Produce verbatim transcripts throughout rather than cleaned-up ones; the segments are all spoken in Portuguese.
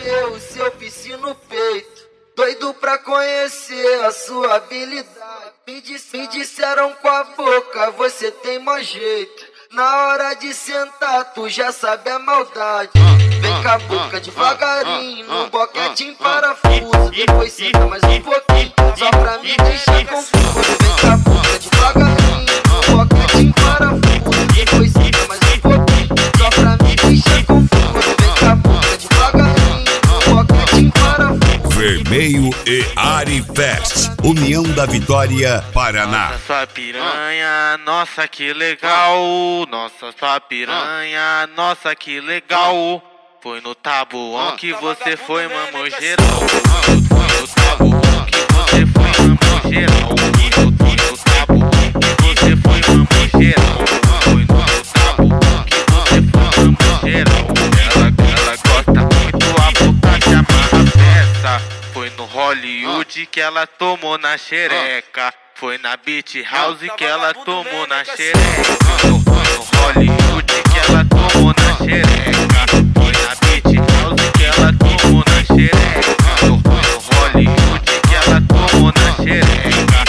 ver o seu piscina no peito. Doido pra conhecer a sua habilidade. Me, dis me disseram com a boca, você tem mau jeito. Na hora de sentar, tu já sabe a maldade. Vem com a boca devagarinho, num boquetinho parafuso. Depois senta mais um pouquinho, só pra me deixar confuso. Vem com a boca devagarinho, num boquetinho parafuso. Depois senta mais um pouquinho, só pra me deixar confuso. Vem com a boca devagarinho, num boquetinho parafuso. Vermelho e Arifest, União da Vitória, Paraná. Nossa, sua piranha, nossa que legal. Nossa, sua piranha, nossa que legal. Foi no tabuão que você foi, mamou geral. Foi no tabuão que você foi, mamou geral. Foi no tabuão que você foi, mamou geral. Foi no tabuão que você foi, mamou geral. Ela, ela gosta muito, a puta que amarra peça. Foi no Hollywood que ela tomou na xereca. Foi na Beach House que ela tomou na xereca. No, no Hollywood que ela tomou na xereca. Foi na Beach House que ela tomou na xereca. No, no Hollywood que ela tomou na xereca.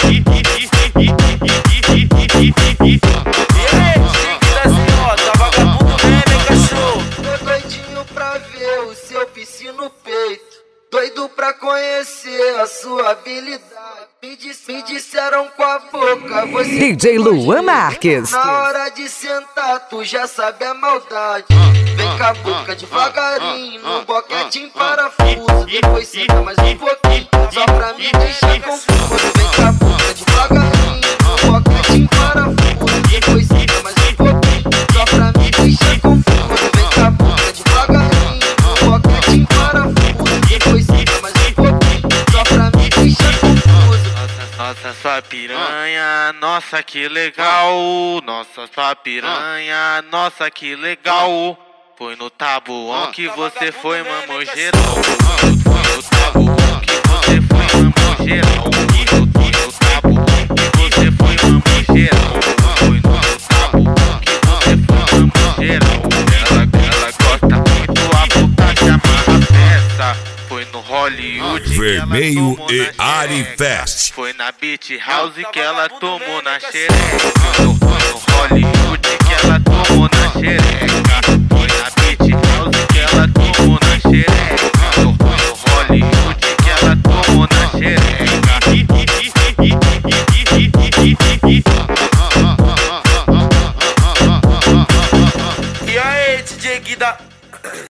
E aí, chique da senhora, vagabundo meme, cachorro. Tô doidinho pra ver o seu piscina no peito. Doido pra conhecer a sua habilidade. Me, dis me disseram com a boca, você D J Luan Marques. Na hora de sentar, tu já sabe a maldade. Vem com a boca devagarinho, num boquetinho parafuso. Depois senta mais um pouquinho, só pra me deixar confuso. Vem com a boca devagarinho, num boquetinho parafuso. Depois senta mais um pouquinho, só pra me deixar confuso. Vem com a boca devagarinho, num boquetinho parafuso. Depois senta mais um pouquinho, só pra me deixar confuso. Nossa, sua piranha, nossa que legal. Nossa, sua piranha, nossa que legal. Foi no tabuão que você foi, mamou geral. Foi no tabuão que você foi, mamou geral. Foi no tabuão que você foi, mamou geral. Foi no tabuão que você foi, mamou geral. Ela, ela gosta muito, a puta que amarra peça. Foi no Hollywood Vermelho que ela e Arifest. Foi na Beach House que ela tomou na xereca. No, no Hollywood que ela tomou na xereca.